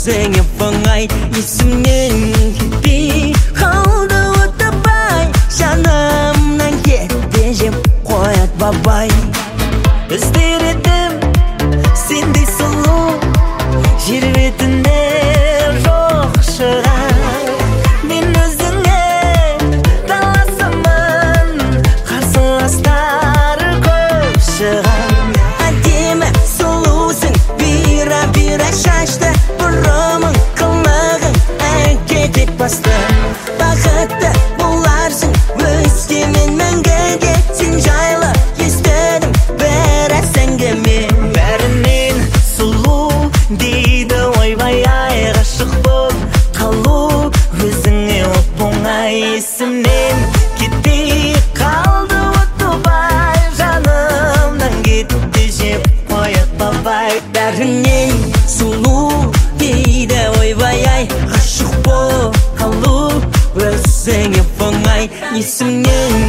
өзіңе оңай есімнен кетпей қалды отабай жанымнан кетпе жеп қояд бабай іздер едім сендей сұлу жер бетінде жоқ шығар мен өзіңе таласамын қарсыластар көп шығар әдемі сұлусың бұйра шашты бұрымың қылығың әкетек басты бақытты боларсың өскемен мәңгіге сен жайлы естідім біраз әңгіме бәрінен сұлу дейді ойбай ай ғашық боп қалу өзіңе оп оңай есімнен кетпей қалды отыбай жанымнан кетті жеп қояд бабай бәрінен сұлу дейді ойбай ай ғашық боп қалу өзіңе оңай есімнен